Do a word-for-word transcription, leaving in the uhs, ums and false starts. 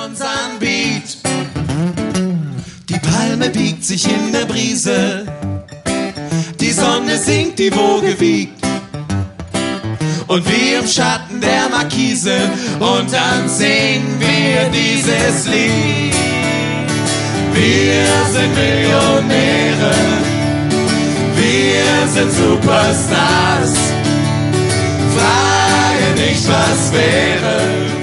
unseren Beat. Die Palme biegt sich in der Brise, die Sonne sinkt, die Woge wiegt. Und wir im Schatten der Markise, und dann singen wir dieses Lied. Wir sind Millionäre, wir sind Superstars. Frage nicht, was wäre,